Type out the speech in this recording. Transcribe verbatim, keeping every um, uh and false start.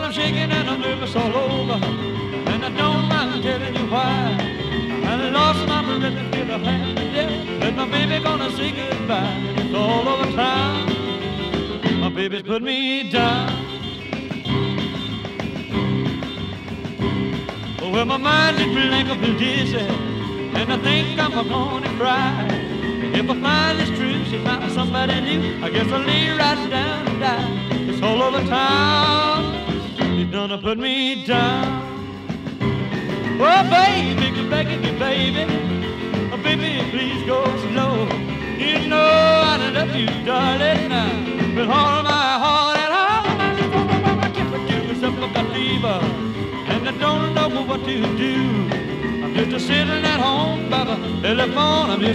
I'm shaking and I'm nervous all over, and I don't mind telling you why. I lost my breath and feel a hand to death, but my baby gonna say goodbye. It's all over town, my baby's put me down. Well, my mind is blank up and dizzy, and I think I'm gonna cry. If I find this truth, she found somebody new, I guess I'll lay right down and die. It's all over town, he's gonna put me down. Oh, baby, you're begging me, baby. Oh, baby, please go slow. You know I love you, darling, with all my heart and all. I can't forget myself, I've got fever, and I don't know what to do. I'm just a sitting at home by the telephone. I'm just